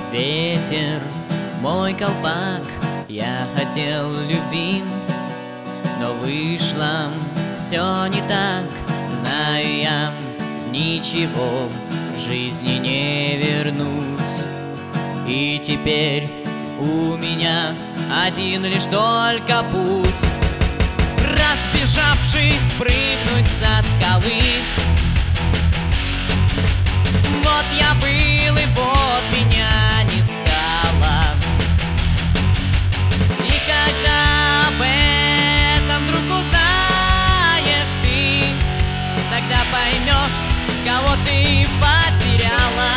Ветер, мой колпак, я хотел любви, но вышло все не так. Знаю я, ничего в жизни не вернуть. И теперь у меня один лишь только путь: разбежавшись, прыгнуть со скалы. Вот я был, и вот меня не стало. И когда об этом вдруг узнаешь ты, тогда поймешь, кого ты потеряла.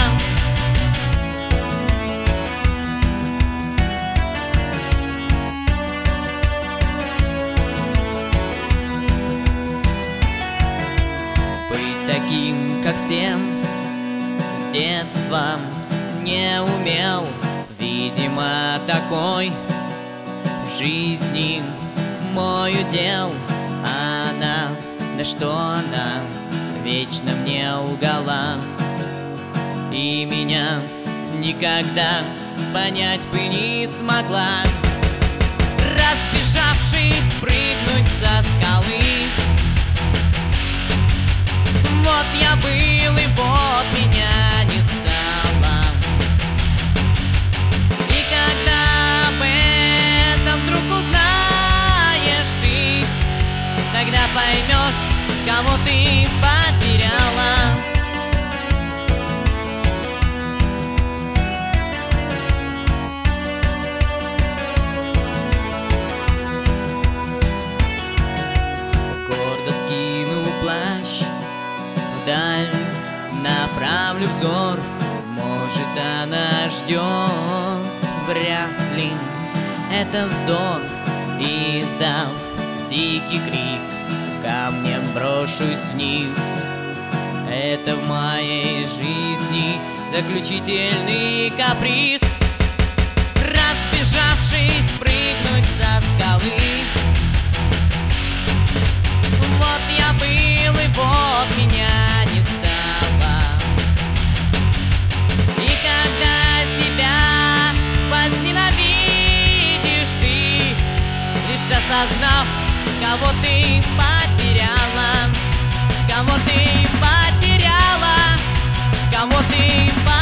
Быть таким, как всем, с детства не умел. Видимо, такой в жизни мой удел. А она, да что она, вечно мне лгала. И меня никогда понять бы не смогла. Разбежавшись, прыгнуть со скалы. Вот я был, и вот меня не стало. И когда об этом вдруг узнаешь ты, тогда поймешь, кого ты потеряла. Гордо скину плащ, вдаль направлю взор. Может, она ждет, вряд ли это вздор. И, издав дикий крик, камнем брошусь вниз. Это в моей жизни заключительный каприз. Разбежавшись, прыгнуть со скалы. Вот я был, и вот меня не стало. И когда себя возненавидишь ты, лишь осознав, кого ты потеряла, кого ты потеряла, кого ты потеряла.